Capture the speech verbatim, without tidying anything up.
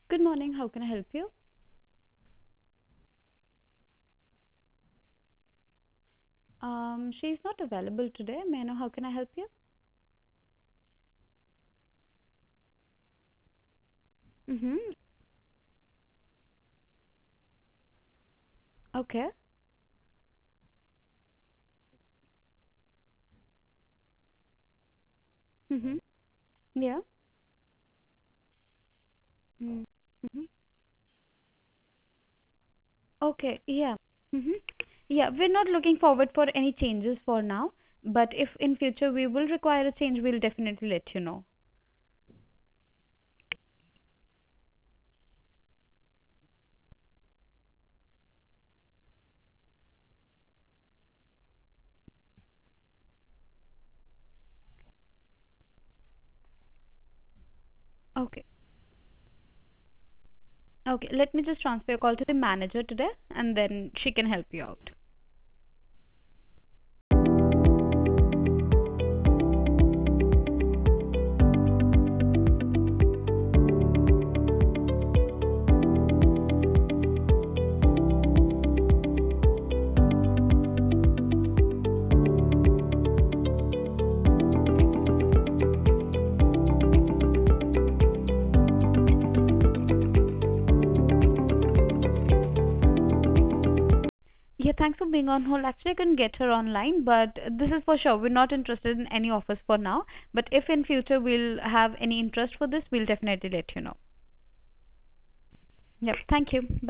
Good morning. How can I help you? Um, she's not available today. May I know how can I help you? Mm-hmm. Okay. Mm-hmm. Yeah. Mm-hmm. Okay. Yeah. Mm-hmm. Yeah. We're not looking forward for any changes for now, but if in future we will require a change, we'll definitely let you know. Okay. Okay. Let me just transfer your call to the manager today, and then she can help you out. Yeah, thanks for being on hold. Actually, I couldn't get her online, but this is for sure. We're not interested in any offers for now. But if in future we'll have any interest for this, we'll definitely let you know. Yep. Thank you. Bye.